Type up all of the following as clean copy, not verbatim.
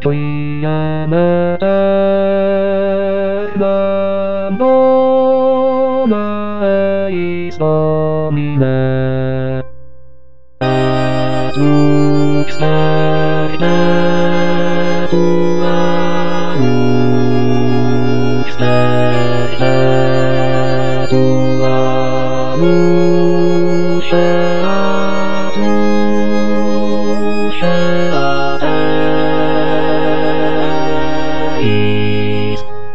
といやめて何度ないそうにねときせいでとはきせいでとはシェアとシェアでいい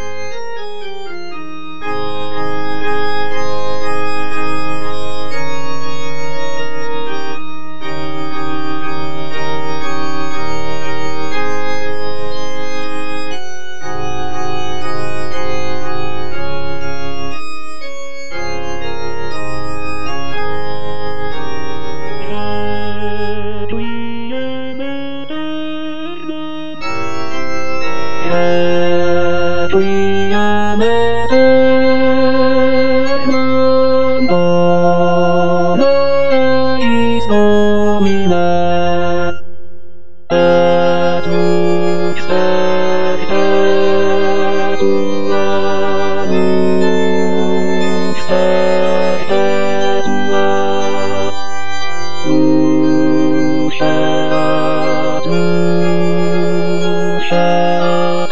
とやめて何度ないそうにね季節でとは季節でとはシェアとシェア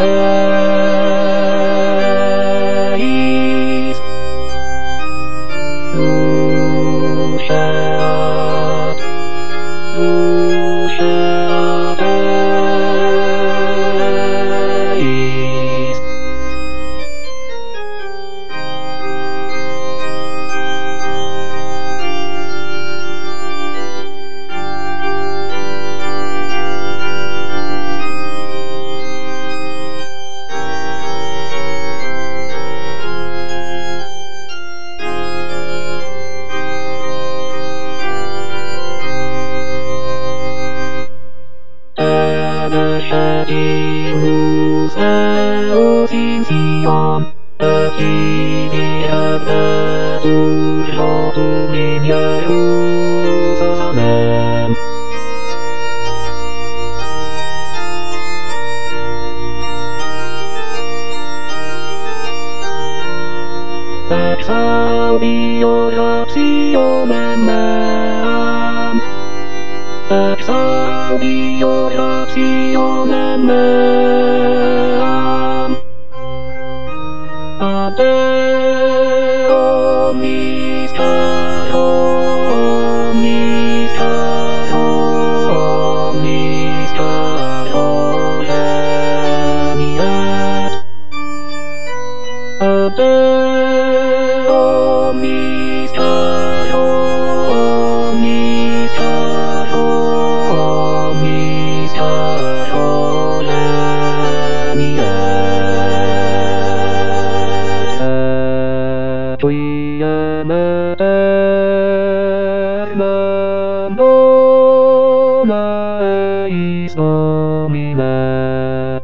Museusinsion, Actividad Tulotumin Jerusalem. Exaudiorationem meam. Exaudiorationem meam. Ade omnis caro, omnis caro, omnis caro geniet. Ade omnis caro, omnis caro, omnis caro geniet. To ja me何度ないそうにね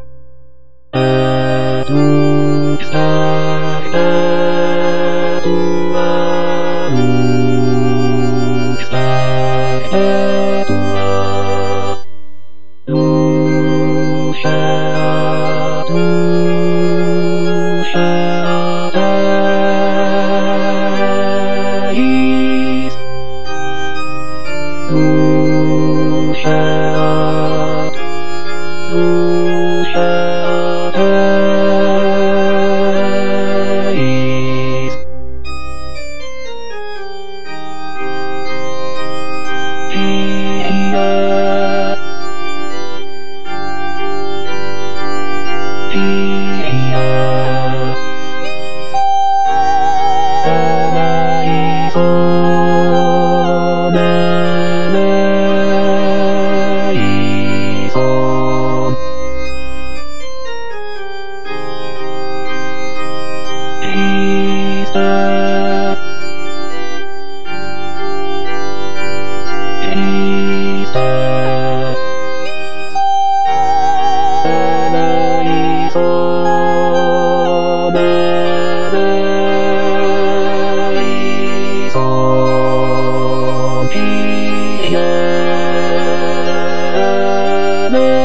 季節でとは季節でとはシェアとシェアでいいシェアとシェアでいいピーピーね